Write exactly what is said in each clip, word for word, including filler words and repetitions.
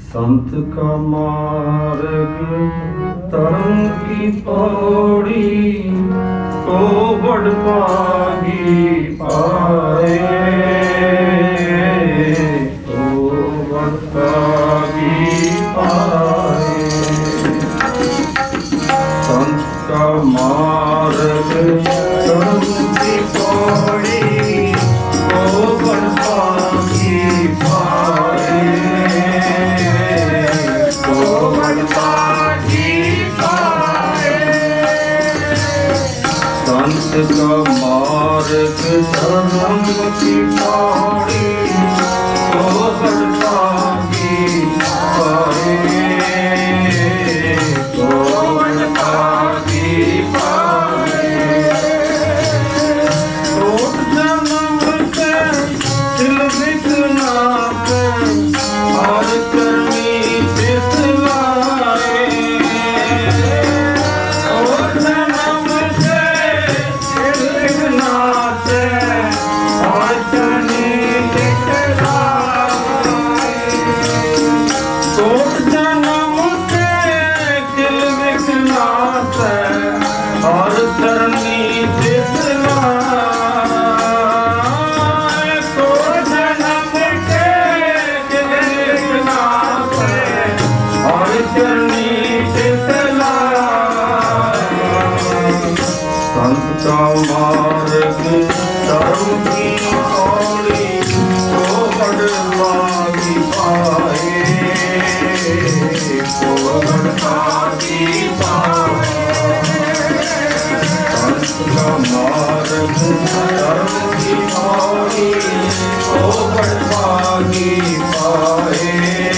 संत का मार्ग तरंग की पौड़ी को बड़ पागी पाए, को बड़ पागी पाए। संत का मार्ग तरंग की पौड़ी को बड़ पागी पाए, संत का मार्ग धर्म की पौड़ी को बड़ पागी पाए, को बड़ पागी पाए। कोट जन्म के दिल बिकना के और करनी दिखलाए, कोट जन्म के दिल बिकना के और करनी दिखलाए, कोट जन्म के दिल बिकना के और करनी दिखलाए, कोट जन्म के दिल बिकना के और करनी दिखलाए। संत का मार्ग धर्म की पौड़ी को बड़ पागी पाए, को बड़ पागी पाए। संत का मार्ग धर्म की पौड़ी को बड़ पागी पाए,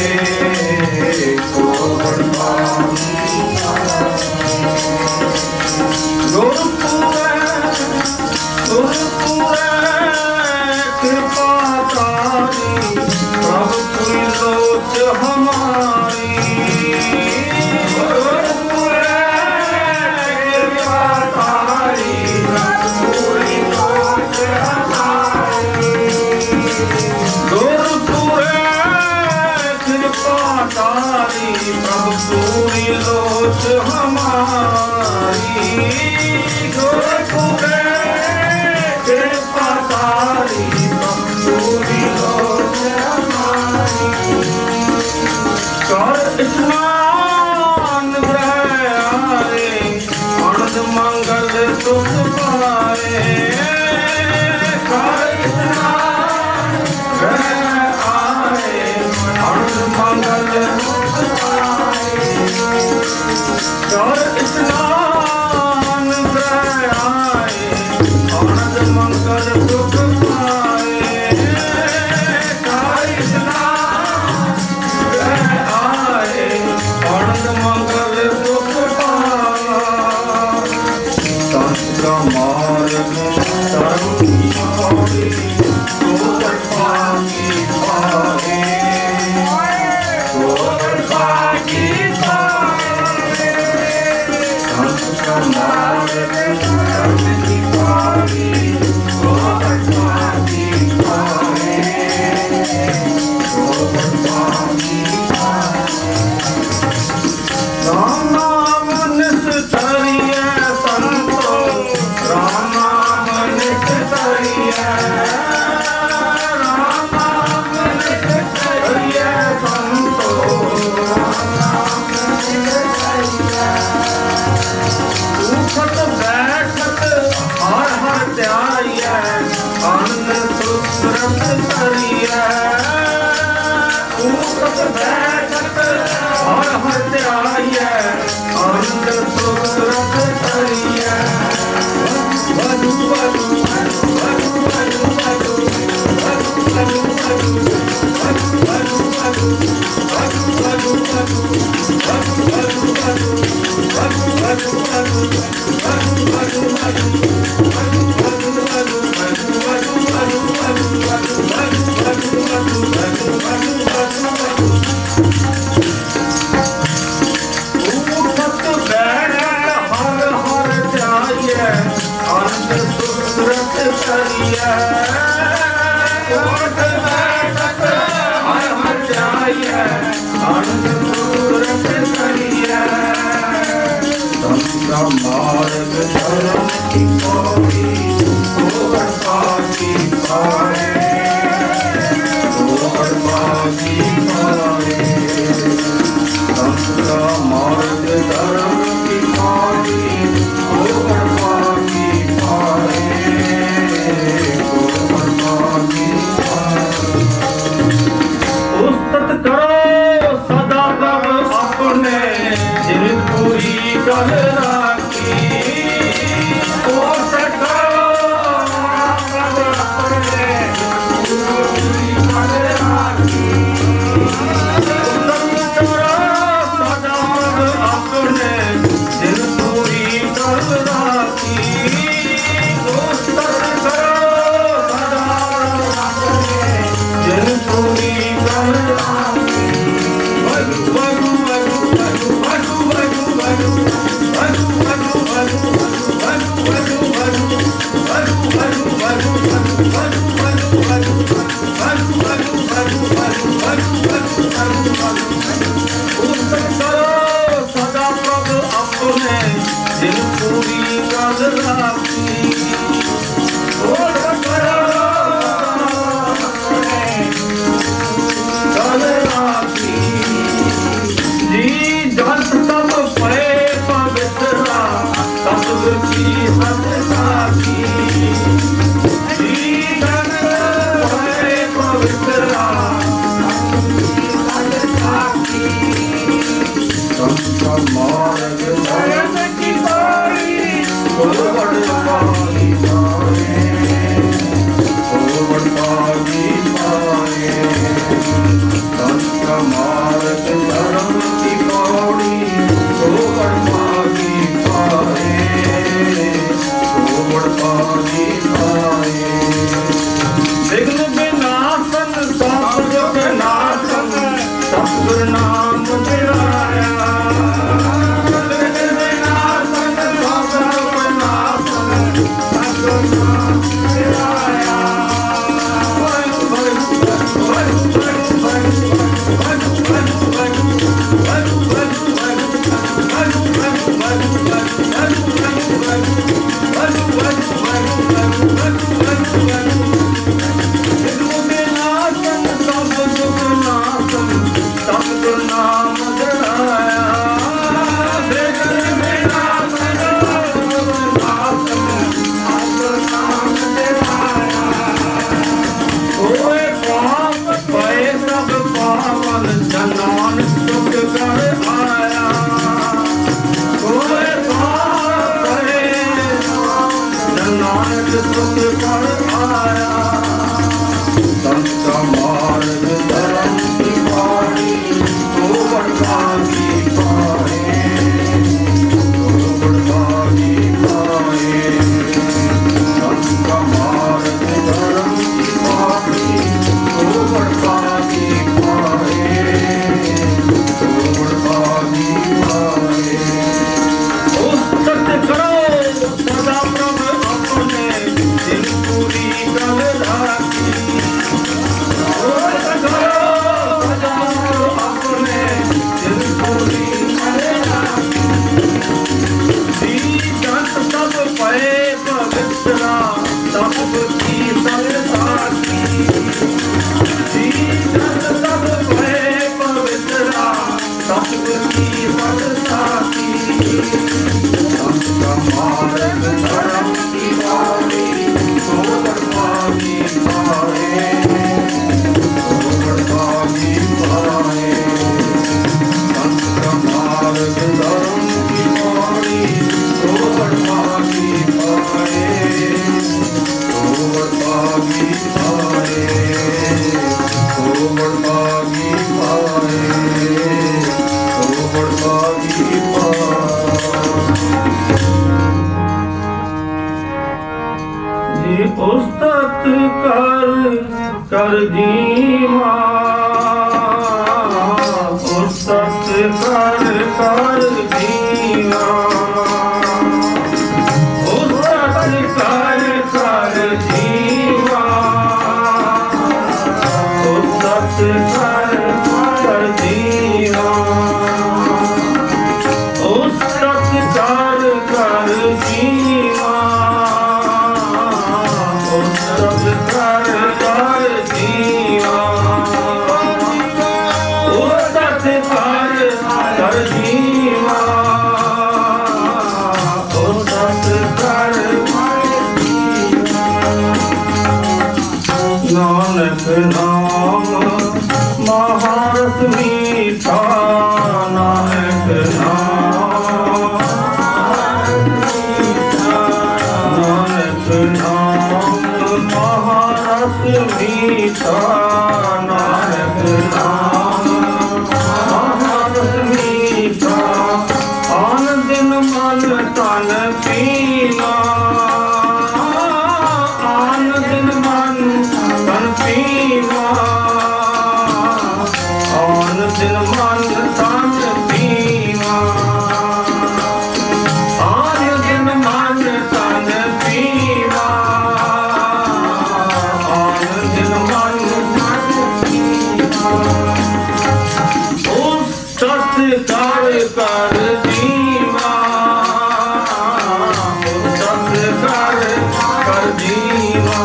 को बड़ पागी पाए। गुरुपुरे गुरुपुरे कृपा तारी प्रभु की लोच हमारी, गुरुपुरे कृपा तारी प्रभु की लोच हमारी, गुरुपुरे कृपा तारी प्रभु की लोच हमारी, गुरुपुरे कृपा तारी प्रभु की लोच हमारी। कर स्नान ग्रह आए आनंद मंगल सुख पाए, कर स्नान ग्रह आए आनंद मंगल सुख पाए, कर स्नान ग्रह आए आनंद मंगल सुख पाए, कर स्नान ग्रह आए आनंद मंगल सुख पाए। संत का मार्ग धर्म की पौड़ी को बड़ पागी पाए, को बड़ पागी पाए। संत का मार्ग धर्म की पौड़ी को बड़ पागी पाए, को बड़ पागी पाए। राम नाम निस्तारिये संतो, राम नाम निस्तारिये, राम नाम निस्तारिये संतो, राम नाम निस्तारिये। उठत बैठत हर हर ध्याये, आनंद सुख रस करिये, उठत बैठत हर हर ध्याये, आनंद सुख रस करिये। वधु वधु वधु वधु वधु वधु वधु वधु वधु वधु वधु वधु वधु वधु वधु वधु उठत बैठत गल राखी कोशिश करो अपने पूरी गल राखी सदा अपने दिल पूरी गल राखी कोशिश करो सदा अपने दिल पूरी गल राखी वगु वगु वगु वगु वगु वगु वगु वगु वगु वगु वगु सदा प्रभु अपने दिल पूरी गल राखी गल राखी जी जगत सब पए पवित्रा सतगुर की सत साखी जी जगत पए पवित्रा सत साखी संत मार्ग धर्म की पाई गोवड़ पाई पाए गोवड़ पाई पाए संत मार्ग धर्म की पौड़ी गोवड़ पाई पाए गोवड़ पाई पाए विघ्न विनाशन सब विनाशन सतगुर नाम दिलाया विघ्न विनाशन सब विनाशन सतगुर नाम दिलाया वगु वगु वगु वगु वगु वगु वगु वगु वगु जनान सुख कर आया कोई पाप करे जनान सुख कर आया संत मार्ग धर्म की पाई गोवड़ पाई पाए गोवड़ पाई पाए संत मार्ग धर्म की पाई गोवड़ पाई पाए गोवड़ पाई पाए करो सदा प्रभु अपने दिल पूरी गल राखी करो सदा अपने दिल पूरी गल राखी जी जगत सब पए पवित्रा सब की सब साखी जी जगत सब पए पवित्रा सब की सब साखी संत मार्ग धर्म की पाई गोवड़ पाई पाए गोवड़ पाई पाए संत मार्ग धर्म की पाई गोवड़ पाई पाए गोवड़ पाई पाए गोवड़ पाई पाए गोवड़ पाई पाए जी उस्तत कर कर दीमा उस्तत कर कर दीमा उस्तत कर कर दीमा उस्तत कर कर दीमा उस्तत कर कर दीमा उस्तत कर कर दीमा उस्तत कर कर दीमा उस्तत कर कर दीमा नानक नाम महारस मीठा नानक नाम ਨਾਮ ਮਹਾਰਸ ਮੀਠਾ ਆਨ ਦਿਨ ਮਨ ਤਨ ਪੀਵਾ ਆਨ ਦਿਨ ਮਨ ਤਨ ਪੀਵਾ ਆਨ ਦਿਨ ਮਨ ਤਨ ਪੀਵਾ ਆਨ ਦਿਨ ਮਨ ਤਨ ਪੀਵਾ ਆਨ ਦਿਨ ਮਨ ਤਨ ਪੀਵਾ ਉਸ ਸਤਿਕਾਰ ਕਰ ਜੀਵਾ ਉਸ ਸਤਿਕਾਰ ਕਰ ਜੀਵਾ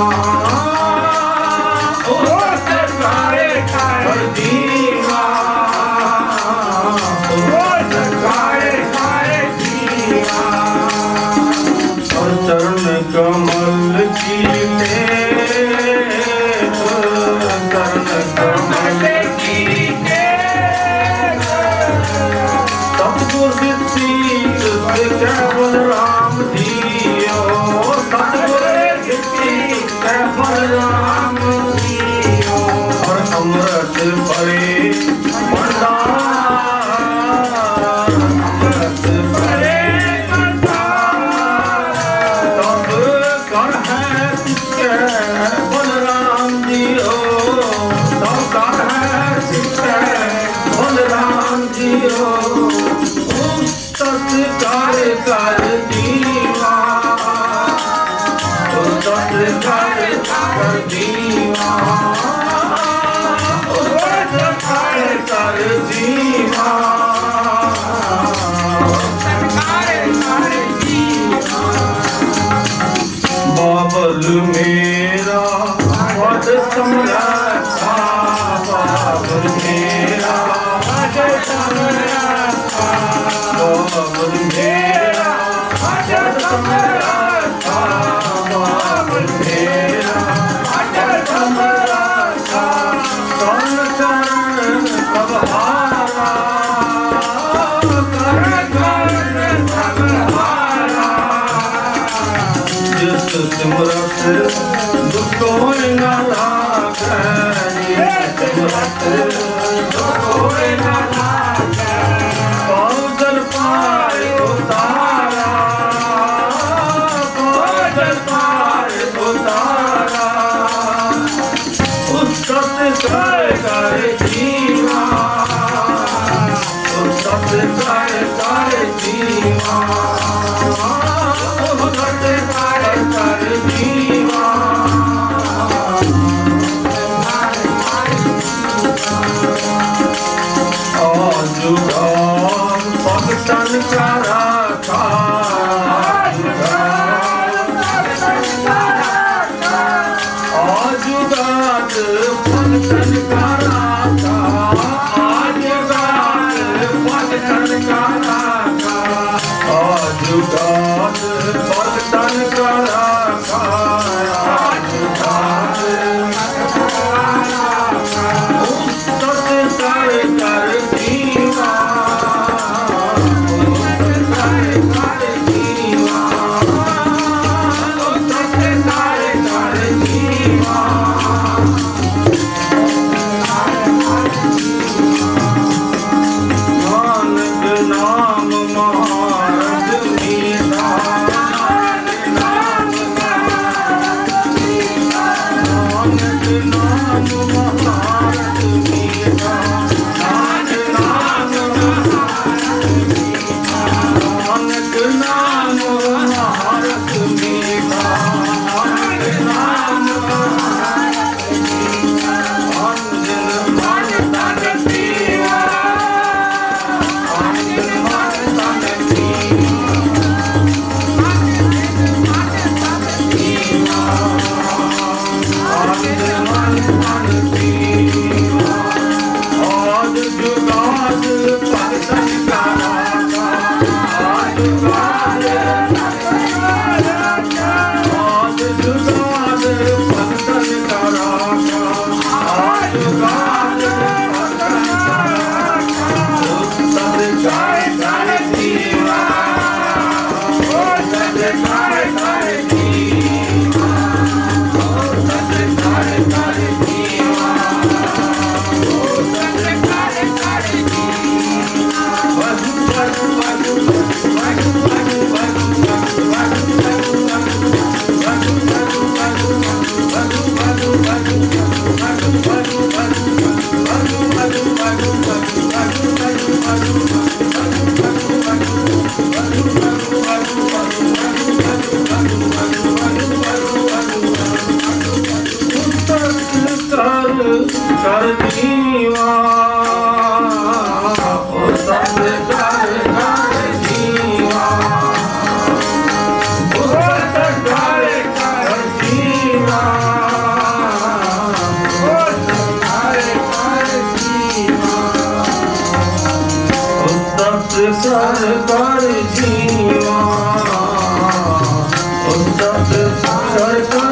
ਉਸ ਸਤਿਕਾਰ ਕਰ ਜੀਵਾ ਉਸ ਸਤਿਕਾਰ ਕਰ ਜੀਵਾ ਹਰ ਚਰਨ ਕਮਲ ਕੀ ਟੇਕ ਚਰਨ ਕਮਲ ਕੀ ਟੇਕ ਸਤਿਗੁਰ ਦਿੱਤੀ ਤੁਧ ਕੇਵਲ ਰਾਮ ਜੀਓ ਸਤਿਗੁਰ ਦਿੱਤੀ ਕੇਵਲ ਰਾਮ ਜੀਓ ਹਰ ਅੰਮ੍ਰਿਤ ਭਰੇ ਭੰਡਾਰ ਅੰਮ੍ਰਿਤ ਭਰੇ ਭੰਡਾਰ ਤਬ ਕਰ ਹੈ ਸਿੱਖੇ ਬਲਰਾਮ ਜੀਓ ਤਬ ਕਰ ਹੈ ਸਿੱਖੇ ਬਲਰਾਮ ਜੀਓ ਸਤਿਕਾਰ ਕਰ ਜੀਵਾ ਸਤਿਕਾਰ ਕਰ ਜੀਵਾ ਸਤਿਕਾਰ ਕਰ ਜੀਵਾ ਸਤਿਕਾਰ ਕਰ ਜੀਵਾ ਬਾਬਲ ਮੇਰਾ ਵਡ ਸਮਰੱਥਾ ਬਾਬਲ ਮੇਰਾ ਵਡ ਸਮਰੱਥਾ ਬਾਬਲ ਮੇਰਾ ਵਡ ਸਮਰੱਥਾ ਬਾਬਲ ਮੇਰਾ ਵਡ ਸਮਰੱਥਾ ਕੌਣ ਚਰਨ ਸਭ ਹਾਰਾ ਕਰ ਕਰ ਸਭ ਹਾਰਾ ਜਿਸ ਸਿਮਰਤ ਦੁਖ ਕੋਈ ਨਾ ਲਾਗੈ ਜਿਸ ਸਿਮਰਤ ਦੁਖ ਕੋਈ ਨਾ ਲਾਗੈ ਪਾਉ ਪਾਰ ਉਤਾਰਾ ਪਾਉ ਪਾਰ ਉਤਾਰਾ ਉਸ ਸਤਿਕਾਰ ਕਰ ਜੀਵਾ ਉਸ ਸਤਿਕਾਰ ਕਰ ਜੀਵਾ ਉਸ ਸਤਿਕਾਰ ਕਰ ਜੀਵਾ ਆਜੂਗਾ ਭਗਤਨ ਕਾ ਰਾਖਾ ਆਜੂਗਾ ਭਗਤਨ ਕਾ ਰਾਖਾ ਕਰ ਕਰ ਜੀਵਾ ਉਸਤ ਕਰ ਕਰ ਜੀਵਾ ਉਸਤ ਕਰ ਕਰ ਜੀਵਾ ਉਸਤ ਕਰ ਕਰ ਜੀਵਾ ਉਸਤ ਕਰ ਕਰ ਜੀਵਾ ਉਸਤ ਕਰ ਕਰ